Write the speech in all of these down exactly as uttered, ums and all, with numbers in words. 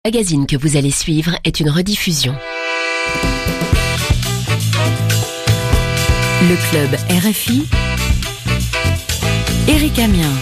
Le magazine que vous allez suivre est une rediffusion. Le club R F I, Éric Amiens.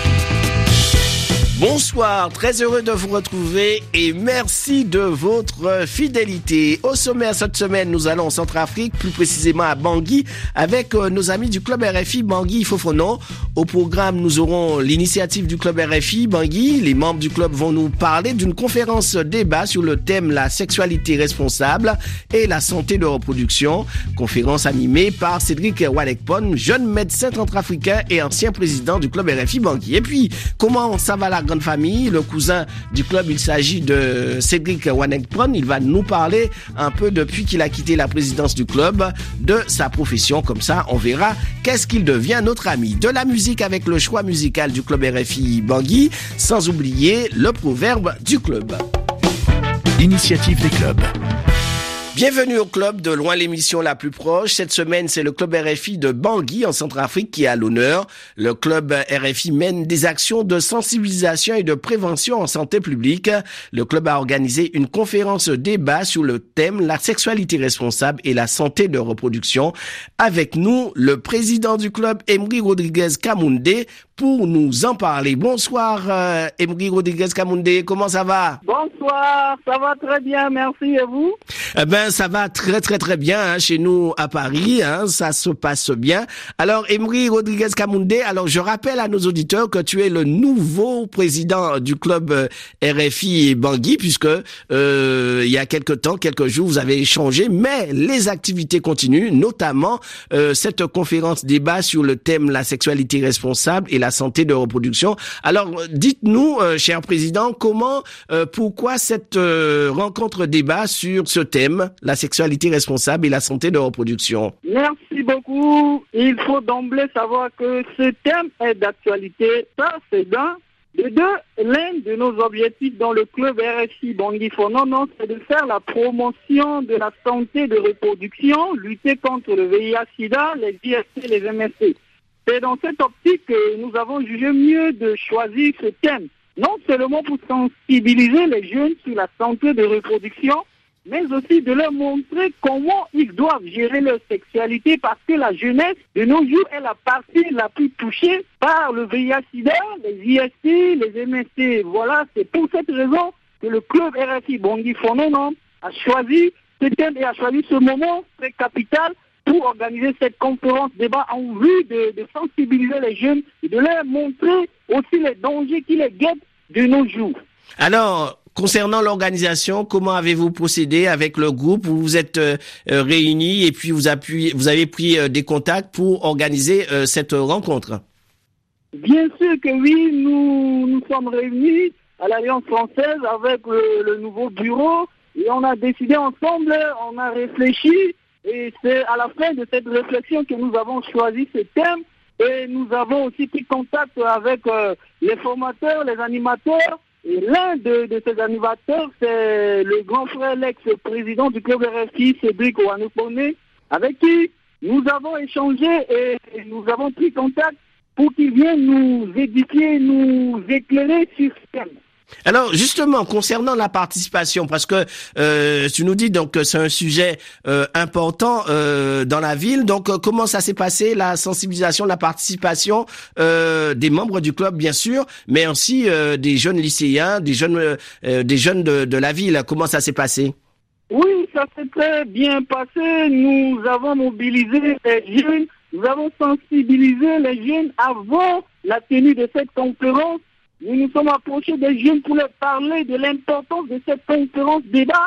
Bonsoir, très heureux de vous retrouver et merci de votre fidélité. Au sommaire cette semaine, nous allons en Centrafrique, plus précisément à Bangui, avec nos amis du club R F I Bangui Fofono. Au programme, nous aurons l'initiative du club R F I Bangui. Les membres du club vont nous parler d'une conférence débat sur le thème la sexualité responsable et la santé de reproduction. Conférence animée par Cédric Walekpon, jeune médecin centrafricain et ancien président du club R F I Bangui. Et puis, comment ça va la grande famille? Le cousin du club, il s'agit de Cédric Walekpon. Il va nous parler un peu depuis qu'il a quitté la présidence du club, de sa profession. Comme ça, on verra qu'est-ce qu'il devient, notre ami. De la musique avec le choix musical du club R F I Bangui, sans oublier le proverbe du club. Initiative des clubs. Bienvenue au club, de loin l'émission la plus proche. Cette semaine, c'est le club R F I de Bangui en Centrafrique qui est à l'honneur. Le club R F I mène des actions de sensibilisation et de prévention en santé publique. Le club a organisé une conférence débat sur le thème la sexualité responsable et la santé de reproduction. Avec nous, le président du club, Emery Rodriguez Kamoundé, pour nous en parler. Bonsoir, euh, Emery Rodriguez Kamoundé, comment ça va? Bonsoir, ça va très bien, merci, et vous? Eh ben, ça va très très très bien hein, chez nous à Paris, hein, ça se passe bien. Alors, Emery Rodriguez Kamoundé, alors je rappelle à nos auditeurs que tu es le nouveau président du club euh, R F I Bangui, puisque euh, il y a quelques temps, quelques jours, vous avez échangé, mais les activités continuent, notamment euh, cette conférence débat sur le thème la sexualité responsable et la santé de reproduction. Alors, dites-nous, euh, cher président, comment, euh, pourquoi cette euh, rencontre débat sur ce thème, la sexualité responsable et la santé de reproduction? Merci beaucoup. Il faut d'emblée savoir que ce thème est d'actualité. Ça, c'est d'un. De deux, l'un de nos objectifs dans le club R F I Bangui Fonono, c'est de faire la promotion de la santé de reproduction, lutter contre le V I H sida, les I S T, les M S T. C'est dans cette optique que nous avons jugé mieux de choisir ce thème, non seulement pour sensibiliser les jeunes sur la santé de reproduction, mais aussi de leur montrer comment ils doivent gérer leur sexualité, parce que la jeunesse de nos jours est la partie la plus touchée par le V I H sida, les I S T, les M S T. Voilà, c'est pour cette raison que le club R F I Bangui Fonono a choisi ce thème et a choisi ce moment très capital pour organiser cette conférence débat en vue de, de sensibiliser les jeunes et de leur montrer aussi les dangers qui les guettent de nos jours. Alors, concernant l'organisation, comment avez-vous procédé avec le groupe? Vous vous êtes euh, réunis et puis vous, appuyez, vous avez pris euh, des contacts pour organiser euh, cette rencontre? Bien sûr que oui, nous nous sommes réunis à l'Alliance française avec le, le nouveau bureau et on a décidé ensemble, on a réfléchi. Et c'est à la fin de cette réflexion que nous avons choisi ce thème et nous avons aussi pris contact avec euh, les formateurs, les animateurs. Et l'un de, de ces animateurs, c'est le grand frère, l'ex-président du club R F I, Cédric Walekpon, avec qui nous avons échangé et nous avons pris contact pour qu'il vienne nous édifier, nous éclairer sur ce thème. Alors justement, concernant la participation, parce que euh, tu nous dis donc que c'est un sujet euh, important euh, dans la ville, donc euh, comment ça s'est passé, la sensibilisation, la participation euh, des membres du club bien sûr, mais aussi euh, des jeunes lycéens, des jeunes euh, des jeunes de, de la ville, comment ça s'est passé? Oui, ça s'est très bien passé, nous avons mobilisé les jeunes, nous avons sensibilisé les jeunes avant la tenue de cette conférence. Nous nous sommes approchés des jeunes pour leur parler de l'importance de cette conférence débat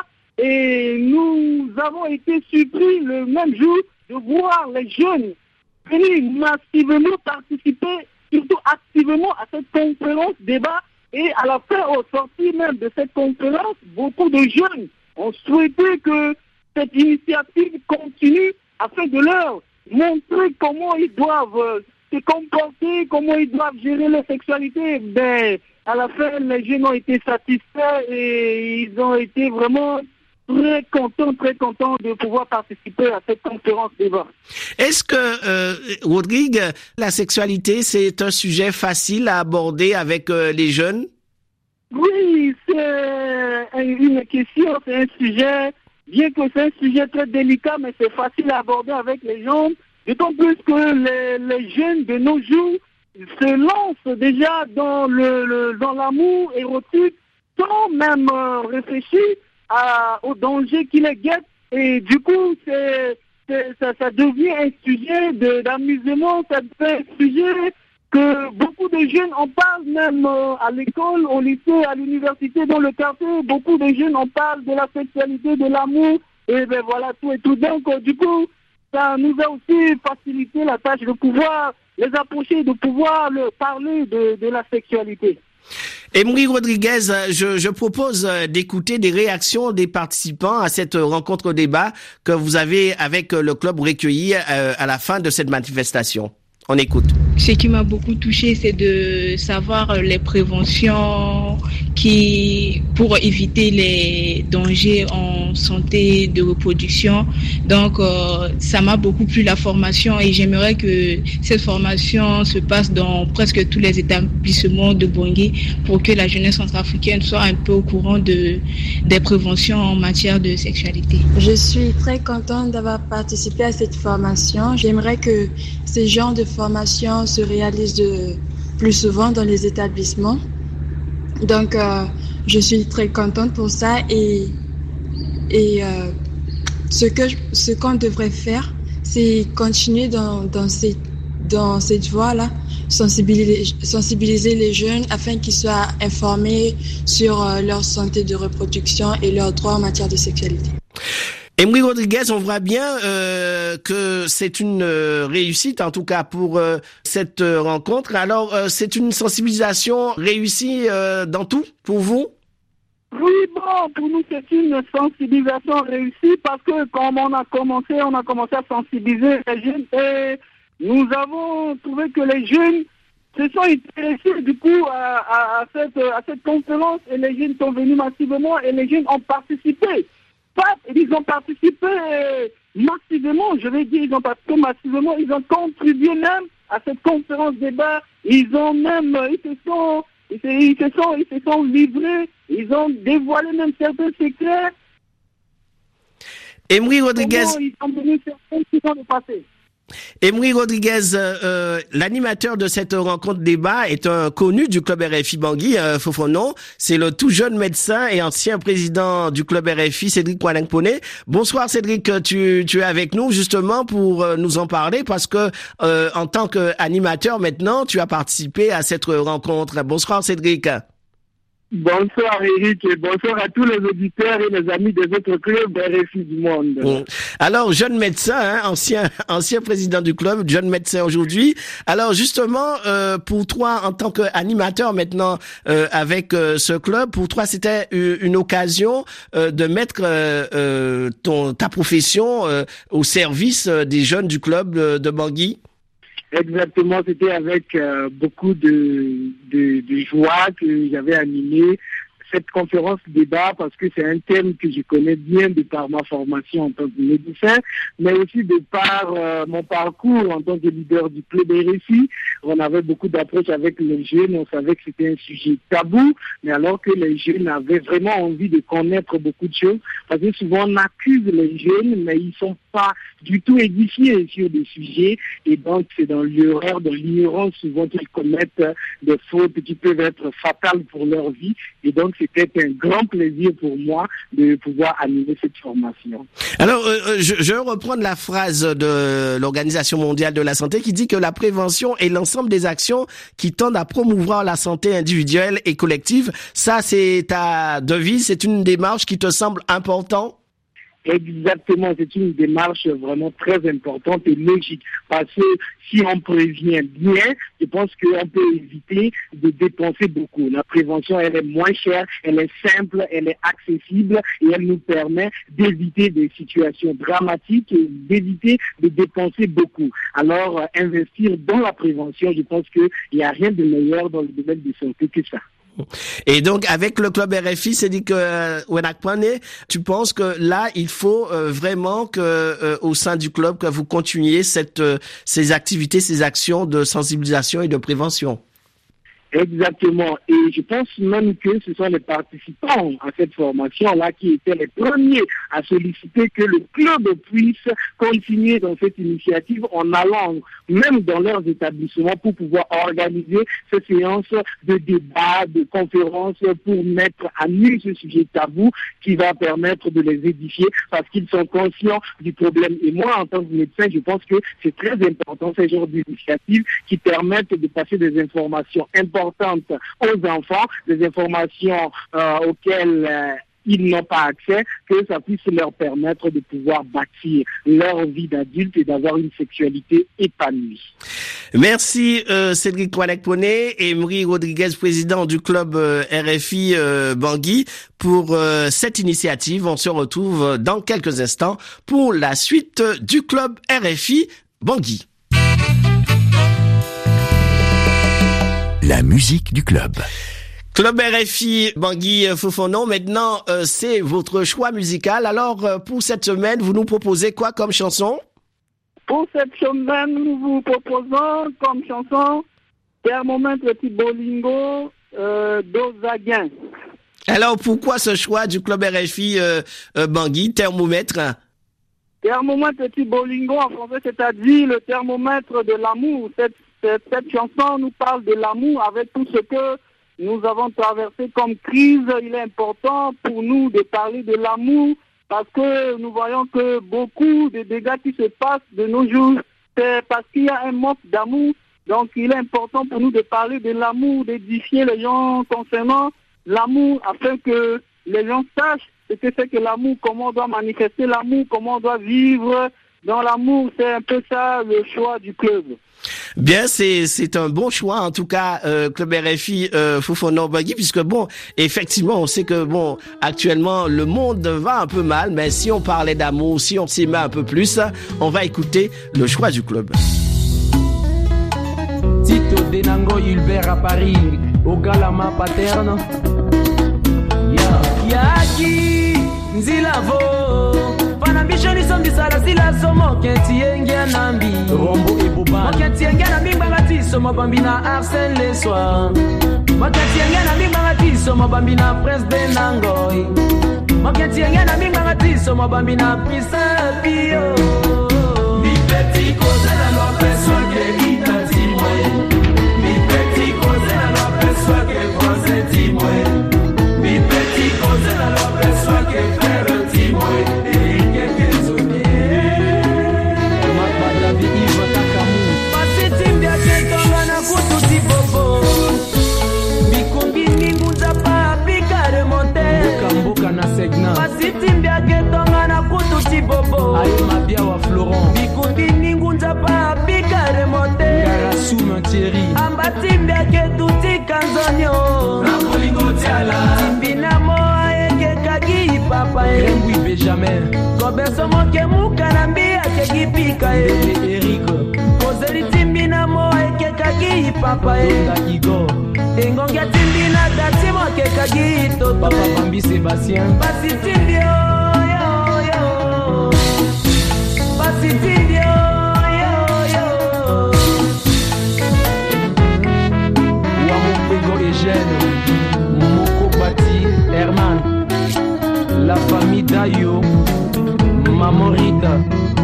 et nous avons été surpris le même jour de voir les jeunes venir massivement participer, surtout activement à cette conférence débat et à la fin, au sortir même de cette conférence, beaucoup de jeunes ont souhaité que cette initiative continue afin de leur montrer comment ils doivent se comporter, comment ils doivent gérer leur sexualité. Ben, à la fin, les jeunes ont été satisfaits et ils ont été vraiment très contents, très contents de pouvoir participer à cette conférence débat. Est-ce que, euh, Rodrigue, la sexualité, c'est un sujet facile à aborder avec euh, les jeunes? Oui, c'est un, une question, c'est un sujet, bien que c'est un sujet très délicat, mais c'est facile à aborder avec les gens, d'autant plus que les, les jeunes de nos jours se lancent déjà dans le, le dans l'amour érotique sans même euh, réfléchir à, aux dangers qui les guettent. Et du coup, c'est, c'est, ça, ça devient un sujet de, d'amusement, ça devient un sujet que beaucoup de jeunes en parlent, même euh, à l'école, au lycée, à l'université, dans le quartier. Beaucoup de jeunes en parlent de la sexualité, de l'amour, et ben voilà, tout et tout. Donc, euh, du coup, ça nous a aussi facilité la tâche de pouvoir les approcher, de pouvoir leur parler de, de la sexualité. Emery Rodriguez, je, je propose d'écouter des réactions des participants à cette rencontre débat que vous avez avec le club recueilli à la fin de cette manifestation. On écoute. Ce qui m'a beaucoup touché, c'est de savoir les préventions qui, pour éviter les dangers en santé de reproduction. Donc, euh, ça m'a beaucoup plu la formation et j'aimerais que cette formation se passe dans presque tous les établissements de Bangui pour que la jeunesse centrafricaine soit un peu au courant de, des préventions en matière de sexualité. Je suis très contente d'avoir participé à cette formation. J'aimerais que ces genres de formations se réalisent de plus souvent dans les établissements. Donc, euh, je suis très contente pour ça et, et euh, ce, que, ce qu'on devrait faire, c'est continuer dans, dans, cette, dans cette voie-là, sensibiliser, sensibiliser les jeunes afin qu'ils soient informés sur euh, leur santé de reproduction et leurs droits en matière de sexualité. Emery Rodriguez, on voit bien euh, que c'est une euh, réussite, en tout cas pour euh, cette euh, rencontre. Alors, euh, c'est une sensibilisation réussie euh, dans tout pour vous? Oui, bon, pour nous, c'est une sensibilisation réussie parce que comme on a commencé, on a commencé à sensibiliser les jeunes et nous avons trouvé que les jeunes se sont intéressés du coup à, à, à, cette, à cette conférence et les jeunes sont venus massivement et les jeunes ont participé. Ils ont participé massivement, je vais dire, ils ont participé massivement, ils ont contribué même à cette conférence débat, ils ont même, ils se sont, ils se, ils se sont, ils se sont livrés, ils ont dévoilé même certains secrets. Emery Rodriguez. Comment ils sont venus certains qui sont passés. Emery Rodriguez, euh, l'animateur de cette rencontre débat est un connu du club R F I Bangui, euh, Fofonon. C'est le tout jeune médecin et ancien président du club R F I, Cédric Koualengpone. Bonsoir Cédric, tu, tu es avec nous justement pour euh, nous en parler parce que euh, en tant qu'animateur maintenant, tu as participé à cette rencontre. Bonsoir Cédric. Bonsoir Eric et bonsoir à tous les auditeurs et les amis des autres clubs R F I du monde. Mmh. Alors, jeune médecin, hein, ancien ancien président du club, jeune médecin aujourd'hui. Alors justement, euh, pour toi, en tant qu'animateur maintenant euh, avec euh, ce club, pour toi, c'était une occasion euh, de mettre euh, euh, ton ta profession euh, au service euh, des jeunes du club de, de Bangui. Exactement, c'était avec euh, beaucoup de, de, de joie que j'avais animé cette conférence débat parce que c'est un thème que je connais bien de par ma formation en tant que médecin, mais aussi de par euh, mon parcours en tant que leader du club R F I. On avait beaucoup d'approches avec les jeunes, on savait que c'était un sujet tabou, mais alors que les jeunes avaient vraiment envie de connaître beaucoup de choses, parce que souvent on accuse les jeunes, mais ils sont pas du tout édifiés sur des sujets, et donc c'est dans l'erreur, dans l'ignorance souvent qu'ils commettent des fautes qui peuvent être fatales pour leur vie, et donc c'était un grand plaisir pour moi de pouvoir animer cette formation. Alors, euh, je, je reprends la phrase de l'Organisation mondiale de la santé qui dit que la prévention est l'ensemble des actions qui tendent à promouvoir la santé individuelle et collective. Ça, c'est ta devise, c'est une démarche qui te semble importante? Exactement, c'est une démarche vraiment très importante et logique parce que si on prévient bien, je pense qu'on peut éviter de dépenser beaucoup. La prévention, elle est moins chère, elle est simple, elle est accessible et elle nous permet d'éviter des situations dramatiques et d'éviter de dépenser beaucoup. Alors, euh, investir dans la prévention, je pense qu'il n'y a rien de meilleur dans le domaine de santé que ça. Et donc, avec le club R F I, c'est dit que euh, tu penses que là, il faut euh, vraiment que euh, au sein du club que vous continuiez cette euh, ces activités, ces actions de sensibilisation et de prévention. Exactement. Et je pense même que ce sont les participants à cette formation-là qui étaient les premiers à solliciter que le club puisse continuer dans cette initiative en allant même dans leurs établissements pour pouvoir organiser ces séances de débat, de conférences pour mettre à nu ce sujet tabou qui va permettre de les édifier parce qu'ils sont conscients du problème. Et moi, en tant que médecin, je pense que c'est très important ces genres d'initiatives qui permettent de passer des informations importantes aux enfants, des informations euh, auxquelles euh, ils n'ont pas accès, que ça puisse leur permettre de pouvoir bâtir leur vie d'adulte et d'avoir une sexualité épanouie. Merci euh, Cédric Oualek-Poné et Emery Rodriguez, président du club euh, R F I euh, Bangui, pour euh, cette initiative. On se retrouve dans quelques instants pour la suite du club R F I Bangui. La musique du club. Club R F I Bangui Fofana, maintenant euh, c'est votre choix musical. Alors euh, pour cette semaine, vous nous proposez quoi comme chanson? Pour cette semaine, nous vous proposons comme chanson Thermomètre Petit Bolingo euh, d'Ozaguin. Alors pourquoi ce choix du club R F I euh, euh, Bangui, Thermomètre? Thermomètre Petit Bolingo en français, c'est-à-dire le thermomètre de l'amour. Cette, cette, cette chanson nous parle de l'amour avec tout ce que nous avons traversé comme crise. Il est important pour nous de parler de l'amour parce que nous voyons que beaucoup de dégâts qui se passent de nos jours, c'est parce qu'il y a un manque d'amour. Donc il est important pour nous de parler de l'amour, d'édifier les gens concernant l'amour afin que les gens sachent ce que c'est que l'amour, comment on doit manifester l'amour, comment on doit vivre dans l'amour. C'est un peu ça le choix du club. Bien, c'est c'est un bon choix en tout cas, euh, club R F I euh, Fofana Bangui, puisque bon, effectivement, on sait que bon, actuellement le monde va un peu mal, mais si on parlait d'amour, si on s'y met un peu plus, on va écouter le choix du club. Tito Denango Hulbert à Paris, au Galama paterne. Ya Yaki Nzilavo. Panambishoni somdi sala sila somo kenti engia nambi Rombo e Boban Makenti engia na mimba ngati somo bambina Arsène le soir Makenti engia na mimba ngati somo bambina Prince Benangoy Makenti engia na mimba ngati somo bambina Pisa Pio Mi petit cause la loi perçoit que ita timwe Mi petit cause la loi perçoit que français timwe Mi petit cause la loi perçoit que frère timwe Pasitimbia ketonga na kutu tibobo Aye mabia wa Florent Bikundi ningunza pa pika remonte Garasuma Thierry Ambatimbia ketuti kanzonyo Napolingo tiala Timbina moa eke kagi papa e Rengui Benjamin Koberso moke muka nambia kegi pika e Eric Kozeli timbina moa eke kagi papa e Donda Igor Engongia timbina dati moke kagi toto Papa Bambi Sébastien Basi timbio yo yo Basi timbio yo yo Wamopego Eugène Moko Bati Herman La famille Dayo Maman Rita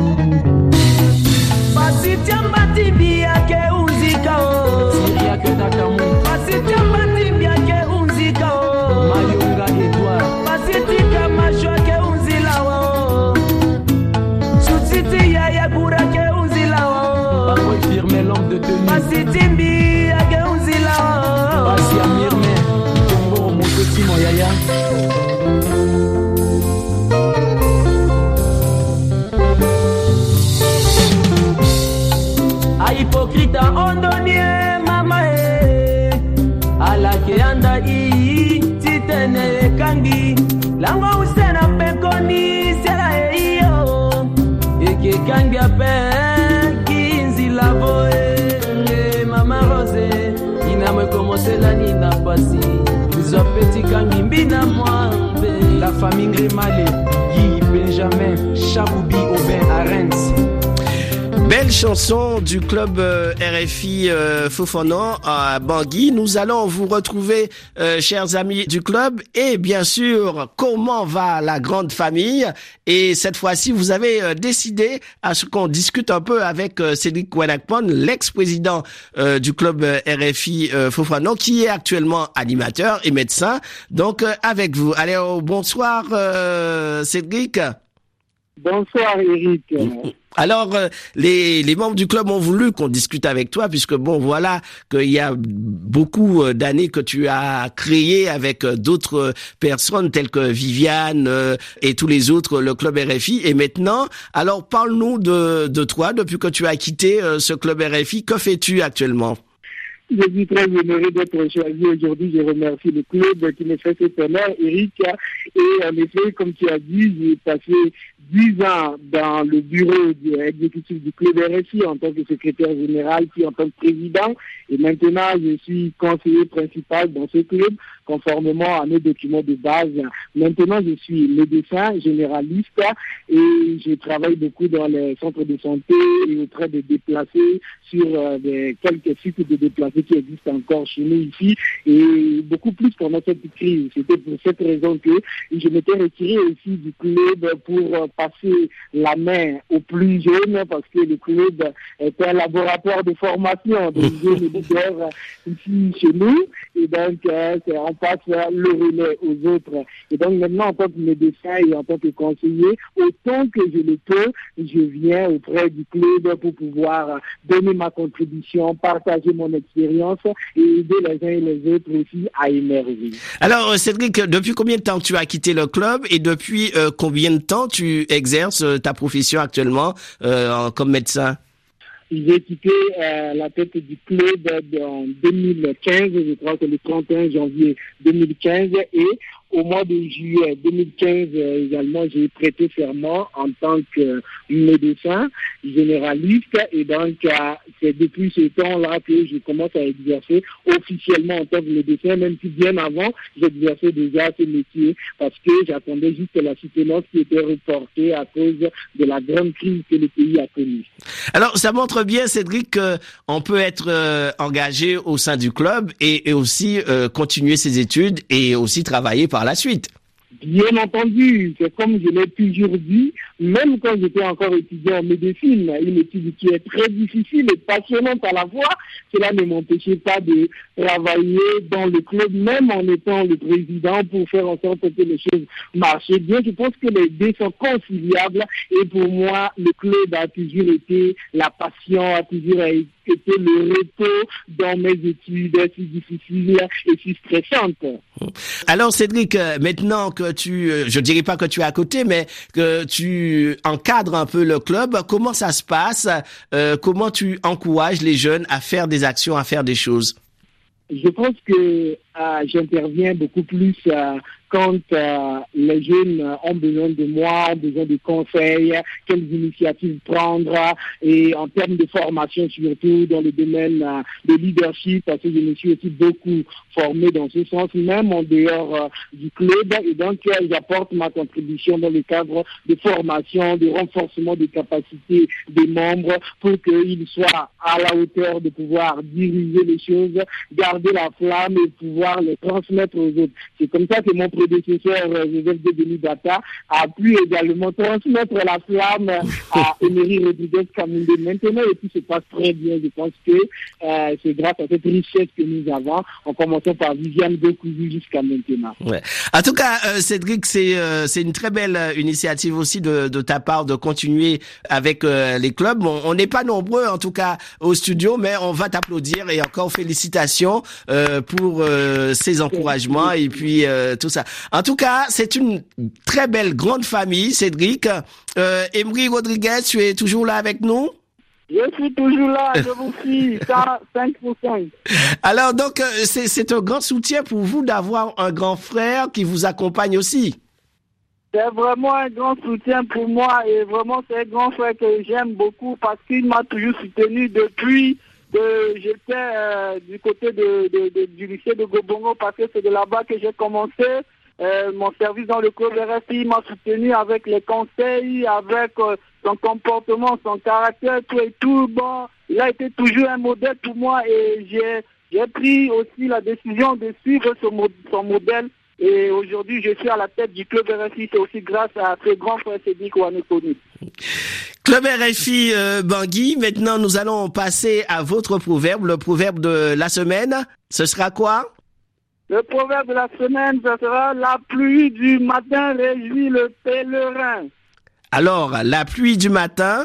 Basi tiamba timbia ke unzika o Siria ke takamu Basi tiamba timbia ke unzika o Mayunga Edouard Basi tika mashwa ke unzila o Sutiti ya ya kura ke unzila o Parole firme l'homme de tenue Basi timbia ke unzila o Basi amirme Tombo moto Simon Yaya Hypocrite ondonie mama e Alake anda i titene kangi Lango usena pekoni sera e iyo Eke kangi ape kinzi lavo e Mama Rose Iname komose la nina pasi Izo petit kangi mbina mwambe La famille Grémalé Guy Benjamin Chaboubi Aubin Arens Belle chanson du club euh, R F I euh, Fofana à Bangui. Nous allons vous retrouver, euh, chers amis du club, et bien sûr, comment va la grande famille. Et cette fois-ci, vous avez euh, décidé à ce qu'on discute un peu avec euh, Cédric Wenakpon, l'ex-président euh, du club euh, R F I euh, Fofana, qui est actuellement animateur et médecin. Donc, euh, avec vous. Allez, oh, bonsoir euh, Cédric. Bonsoir Eric. Alors, euh, les, les membres du club ont voulu qu'on discute avec toi, puisque bon, voilà qu'il y a beaucoup euh, d'années que tu as créé avec euh, d'autres euh, personnes telles que Viviane euh, et tous les autres, le club R F I. Et maintenant, alors parle-nous de, de toi, depuis que tu as quitté euh, ce club R F I. Que fais-tu actuellement? Je suis très honoré d'être choisi aujourd'hui. Je remercie le club qui me fait cet honneur, Eric. Et en effet, comme tu as dit, j'ai passé dix ans dans le bureau exécutif du club R F I en tant que secrétaire général, puis en tant que président. Et maintenant, je suis conseiller principal dans ce club, conformément à nos documents de base. Maintenant, je suis médecin généraliste et je travaille beaucoup dans les centres de santé et auprès des déplacés sur euh, des, quelques sites de déplacés qui existent encore chez nous ici, et beaucoup plus pendant cette crise. C'était pour cette raison que je m'étais retiré aussi du club pour passer la main aux plus jeunes, parce que le club est un laboratoire de formation des jeunes leaders ici chez nous, et donc euh, on passe le relais aux autres. Et donc maintenant, en tant que médecin et en tant que conseiller, autant que je le peux, je viens auprès du club pour pouvoir donner ma contribution, partager mon expérience et aider les uns et les autres aussi à émerger. Alors Cédric, depuis combien de temps tu as quitté le club et depuis euh, combien de temps tu exerces euh, ta profession actuellement euh, comme médecin? J'ai quitté euh, la tête du club en deux mille quinze, je crois que le trente et un janvier deux mille quinze, et au mois de juillet deux mille quinze euh, également, j'ai prêté serment en tant que médecin généraliste, et donc euh, c'est depuis ce temps-là que je commence à exercer officiellement en tant que médecin, même si bien avant, j'exerçais déjà ce métier parce que j'attendais juste la soutenance qui était reportée à cause de la grande crise que le pays a connue. Alors, ça montre bien, Cédric, qu'on peut être euh, engagé au sein du club et, et aussi euh, continuer ses études et aussi travailler par la suite. Bien entendu, c'est comme je l'ai toujours dit, même quand j'étais encore étudiant en médecine, une étude qui est très difficile et passionnante à la fois, cela ne m'empêchait pas de travailler dans le club, même en étant le président, pour faire en sorte que les choses marchaient bien. Je pense que les deux sont conciliables, et pour moi, le club a toujours été la passion, a toujours été le repos dans mes études si difficiles et si stressantes. Alors Cédric, maintenant que tu, je dirais pas que tu es à côté, mais que tu encadres un peu le club, comment ça se passe? euh, Comment tu encourages les jeunes à faire des actions, à faire des choses? Je pense que euh, j'interviens beaucoup plus euh, quand euh, les jeunes ont besoin de moi, ont besoin de conseils, quelles initiatives prendre, et en termes de formation surtout dans le domaine euh, de leadership, parce que je me suis aussi beaucoup formé dans ce sens, même en dehors euh, du club, et donc euh, j'apporte ma contribution dans le cadre de formation, de renforcement des capacités des membres pour qu'ils soient à la hauteur de pouvoir diriger les choses, garder la flamme et pouvoir les transmettre aux autres. C'est comme ça que mon prédécesseur Joseph Denis-Bata a pu également transmettre la flamme à Emery Rodriguez Kaminde maintenant, et puis se passe très bien. Je pense que euh, c'est grâce à cette richesse que nous avons, en commençant par Viviane Gokouzi jusqu'à maintenant. Ouais. En tout cas, euh, Cédric, c'est euh, c'est une très belle euh, initiative aussi de, de ta part de continuer avec euh, les clubs. On n'est pas nombreux en tout cas au studio, mais on va t'applaudir, et encore félicitations euh, pour euh, ces encouragements et puis euh, tout ça. En tout cas, c'est une très belle grande famille, Cédric. Euh, Emery Rodriguez, tu es toujours là avec nous? Je suis toujours là, je vous suis, cinq pour cinq. Alors donc, euh, c'est, c'est un grand soutien pour vous d'avoir un grand frère qui vous accompagne aussi. C'est vraiment un grand soutien pour moi, et vraiment c'est un grand frère que j'aime beaucoup parce qu'il m'a toujours soutenu depuis que j'étais euh, du côté de, de, de, du lycée de Gobongo, parce que c'est de là-bas que j'ai commencé. Euh, mon service dans le club R F I m'a soutenu avec les conseils, avec euh, son comportement, son caractère, tout et tout. Bon, il a été toujours un modèle pour moi et j'ai, j'ai pris aussi la décision de suivre son, son modèle. Et aujourd'hui, je suis à la tête du club R F I. C'est aussi grâce à ce grand frère Cédric Ouanekoni. Club R F I euh, Bangui, maintenant nous allons passer à votre proverbe, le proverbe de la semaine. Ce sera quoi? Le proverbe de la semaine, ce sera « La pluie du matin réjouit le pèlerin ». Alors, la pluie du matin...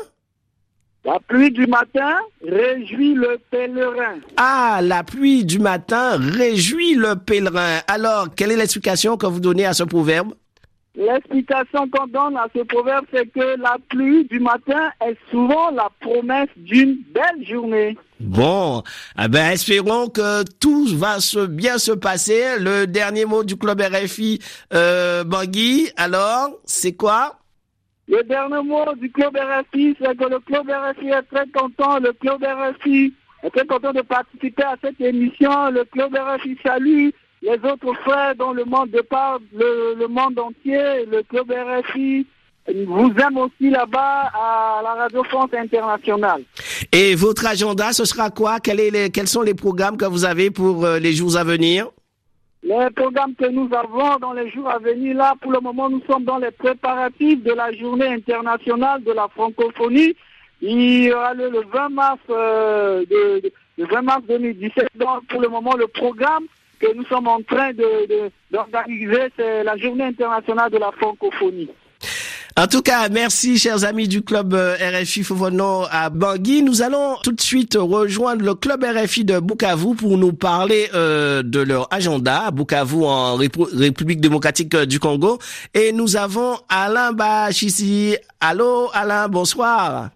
La pluie du matin réjouit le pèlerin. Ah, la pluie du matin réjouit le pèlerin. Alors, quelle est l'explication que vous donnez à ce proverbe? L'explication qu'on donne à ce proverbe, c'est que la pluie du matin est souvent la promesse d'une belle journée. Bon, eh ben, espérons que tout va se, bien se passer. Le dernier mot du club R F I euh, Bangui, alors, c'est quoi? Le dernier mot du club R F I, c'est que le club R F I est très content. Le club R F I est très content de participer à cette émission. Le club R F I salue les autres frères dans le monde de par le, le monde entier. Le club R F I vous aime aussi là-bas à la Radio France Internationale. Et votre agenda, ce sera quoi? Quel est les, quels sont les programmes que vous avez pour euh, les jours à venir? Les programmes que nous avons dans les jours à venir, là, pour le moment, nous sommes dans les préparatifs de la journée internationale de la francophonie. Il y aura le, le vingt mars, euh, de, de, le vingt mars deux mille dix-sept. Donc, pour le moment, le programme que nous sommes en train de, de, d'organiser, c'est la journée internationale de la francophonie. En tout cas, merci chers amis du club R F I Fofono à Bangui. Nous allons tout de suite rejoindre le club R F I de Bukavu pour nous parler euh, de leur agenda, Bukavu en Rép- République démocratique du Congo. Et nous avons Alain Bachissi. Allô Alain, bonsoir.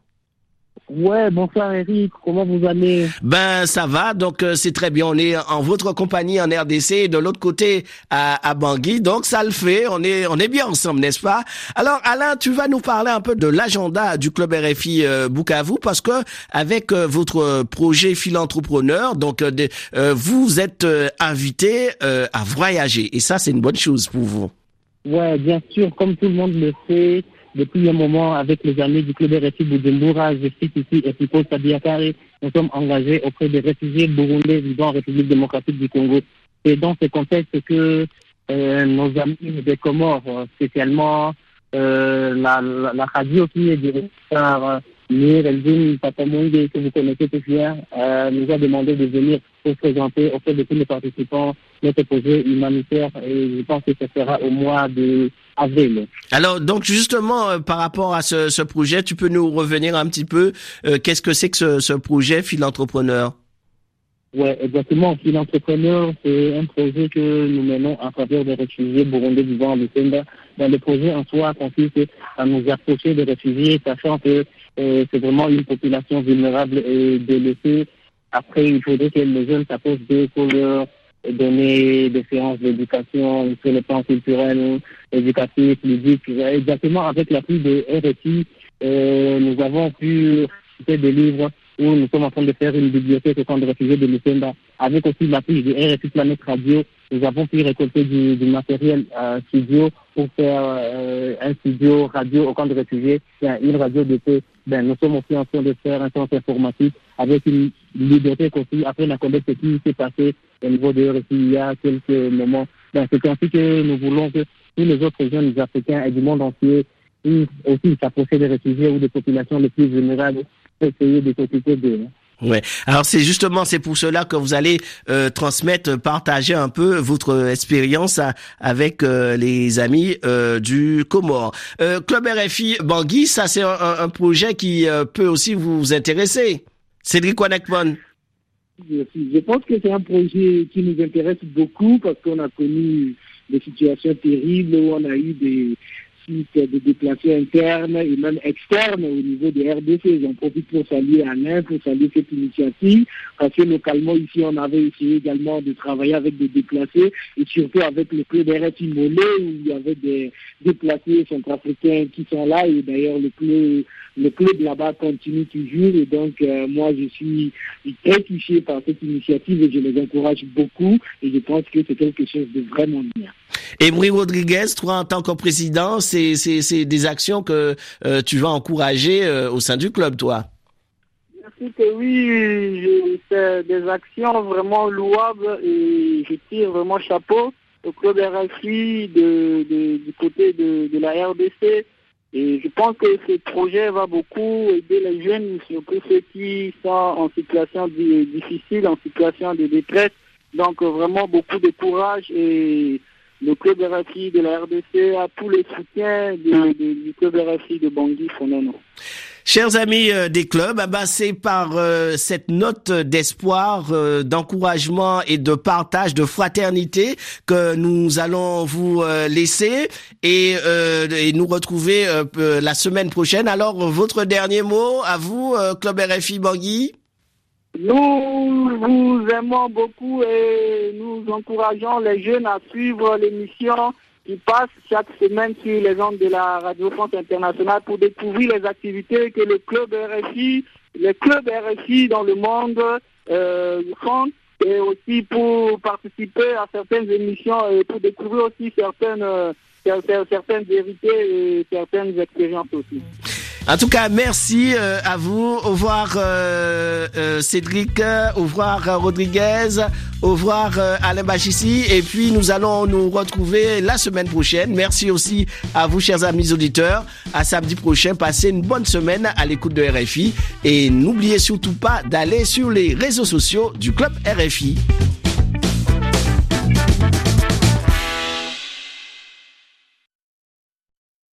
Ouais, bonsoir Eric, comment vous allez? Ben ça va, donc euh, c'est très bien, on est en votre compagnie en R D C et de l'autre côté à, à Bangui, donc ça le fait, on est on est bien ensemble, n'est-ce pas? Alors Alain, tu vas nous parler un peu de l'agenda du club R F I euh, Bukavu, parce que avec euh, votre projet Philanthropreneur, donc euh, de, euh, vous êtes euh, invité euh, à voyager, et ça c'est une bonne chose pour vous. Ouais, bien sûr, comme tout le monde le sait. Depuis un moment, avec les amis du club R F I Bujumbura, je suis ici et Pipo Sabiakari, nous sommes engagés auprès des réfugiés burundais vivant en République démocratique du Congo. C'est dans ce contexte que euh, nos amis des Comores, spécialement euh, la, la, la radio qui est dirigée par Mir Elvin Patamongue, que vous connaissez tous bien, euh, nous a demandé de venir pour présenter auprès de tous les participants notre projet humanitaire, et je pense que ce sera au mois de avril. Alors, donc justement, euh, par rapport à ce, ce projet, tu peux nous revenir un petit peu, euh, qu'est-ce que c'est que ce, ce projet Philanthropreneur? Ouais, exactement. Philanthropreneur, c'est un projet que nous menons en faveur des réfugiés burundais vivant en Lusenda. Dans le projet en soi consiste à nous approcher des réfugiés, sachant que euh, c'est vraiment une population vulnérable et délaissée. Après, il faudrait que les jeunes s'approchent d'eux pour leur donner des séances d'éducation sur le plan culturel, éducatif, ludique. Exactement, avec l'appui de R F I, euh, nous avons pu citer des livres où nous sommes en train de faire une bibliothèque au camp de réfugiés de Lusenda. Avec aussi l'appui de R F I Planète Radio, nous avons pu récolter du, du matériel euh, studio pour faire euh, un studio radio au camp de réfugiés, une radio de paix. Ben, nous sommes aussi en train de faire un centre informatique avec une bibliothèque aussi. Après la collecte qui s'est passée au niveau de R F I il y a quelques moments. Ben, c'est ainsi que nous voulons que tous les autres jeunes africains et du monde entier puissent aussi s'approcher des réfugiés ou des populations les plus vulnérables pour essayer de s'occuper d'eux. Ouais. Alors c'est justement c'est pour cela que vous allez euh, transmettre, partager un peu votre expérience à, avec euh, les amis euh, du Comore. Euh, Club R F I Bangui, ça c'est un, un projet qui euh, peut aussi vous intéresser. Cédric Ouanekoni. Je pense que c'est un projet qui nous intéresse beaucoup parce qu'on a connu des situations terribles où on a eu des sites de déplacés internes et même externes au niveau des R D C. J'en profite pour saluer Alain, pour saluer cette initiative, parce que localement ici on avait essayé également de travailler avec des déplacés et surtout avec le club R F I Mollet où il y avait des déplacés centrafricains qui sont là et d'ailleurs le club le club là-bas continue toujours et donc euh, moi je suis très touché par cette initiative et je les encourage beaucoup et je pense que c'est quelque chose de vraiment bien. Emery Rodriguez, toi en tant que président, c'est, c'est, c'est des actions que euh, tu vas encourager euh, au sein du club, toi. Merci que oui, je, c'est des actions vraiment louables et je tire vraiment chapeau au club R F I de, de, du côté de, de la R D C. Et je pense que ce projet va beaucoup aider les jeunes, surtout ceux qui sont en situation difficile, en situation de détresse. Donc vraiment beaucoup de courage et le club R F I de la R D C a tous les soutiens de, de, du club R F I de Bangui Fonano. Chers amis euh, des clubs, ah ben c'est par euh, cette note d'espoir, euh, d'encouragement et de partage, de fraternité que nous allons vous euh, laisser et, euh, et nous retrouver euh, la semaine prochaine. Alors, votre dernier mot à vous, euh, Club R F I Bangui? Nous vous aimons beaucoup et nous encourageons les jeunes à suivre l'émission qui passe chaque semaine sur les ondes de la Radio France Internationale pour découvrir les activités que le club R F I, les clubs R F I dans le monde euh, font et aussi pour participer à certaines émissions et pour découvrir aussi certaines, euh, certaines vérités et certaines expériences aussi. En tout cas, merci euh, à vous. Au revoir euh, euh, Cédric, au revoir euh, Rodriguez, au revoir euh, Alain Bachissi. Et puis nous allons nous retrouver la semaine prochaine. Merci aussi à vous, chers amis auditeurs. À samedi prochain, passez une bonne semaine à l'écoute de R F I. Et n'oubliez surtout pas d'aller sur les réseaux sociaux du Club R F I.